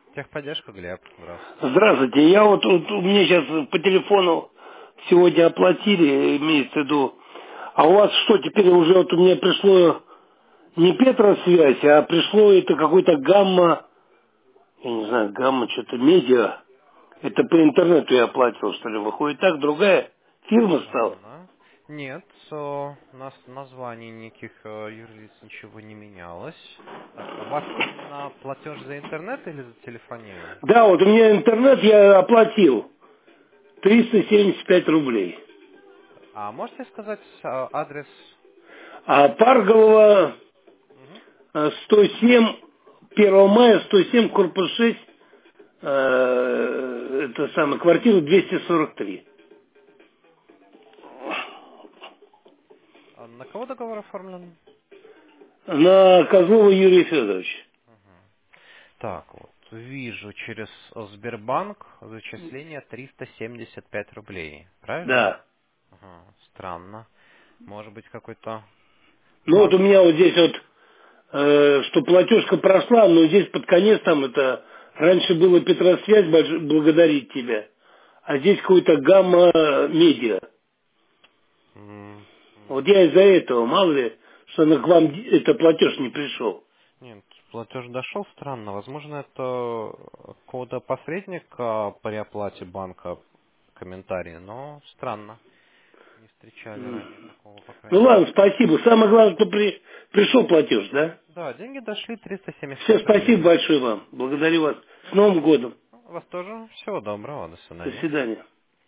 Техподдержка, Глеб. Здравствуйте. Здравствуйте. Я вот у меня сейчас по телефону сегодня оплатили, имеется в виду. А у вас что, теперь уже вот у меня пришло не Петросвязь, а пришло это какой-то гамма, я не знаю, гамма что-то медиа. Это по интернету я оплатил, что ли, выходит так, другая фирма стала. Странно. Нет, у нас названий никаких юрлиц ничего не менялось. У вас именно платеж за интернет или за телефонию? Да, вот у меня интернет я оплатил 375 рублей. А можете сказать адрес? А Парголова Мгм. 107, 1 мая, 107, корпус 6, это самая квартира 243. На кого договор оформлен? На Козлова Юрия Федоровича. Так, вот, вижу через Сбербанк зачисление 375 рублей. Правильно? Да. Ага, странно. Может быть, какой-то Ну вот баг у меня вот здесь вот, что платежка прошла, но здесь под конец там это, раньше было Петросвязь, благодарить тебя, а здесь какой-то гамма-медиа. М, Вот м. я из-за этого, мало ли, что к вам это платеж не пришел. Нет, платеж дошел странно. Возможно, это кода посредника при оплате банка комментарии, но странно. Не встречали ранее такого, по Ну крайней мере. ладно, спасибо. Самое главное, что пришел платеж, да? Да, деньги дошли, Все, 375 спасибо рублей. большое вам. Благодарю вас. С Новым годом. Вас тоже. Всего доброго. До До свидания. свидания.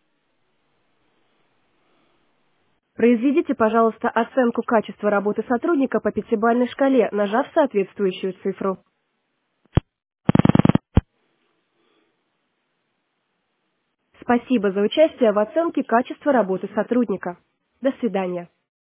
Произведите, пожалуйста, оценку качества работы сотрудника по пятибалльной шкале, нажав соответствующую цифру. Спасибо за участие в оценке качества работы сотрудника. До свидания.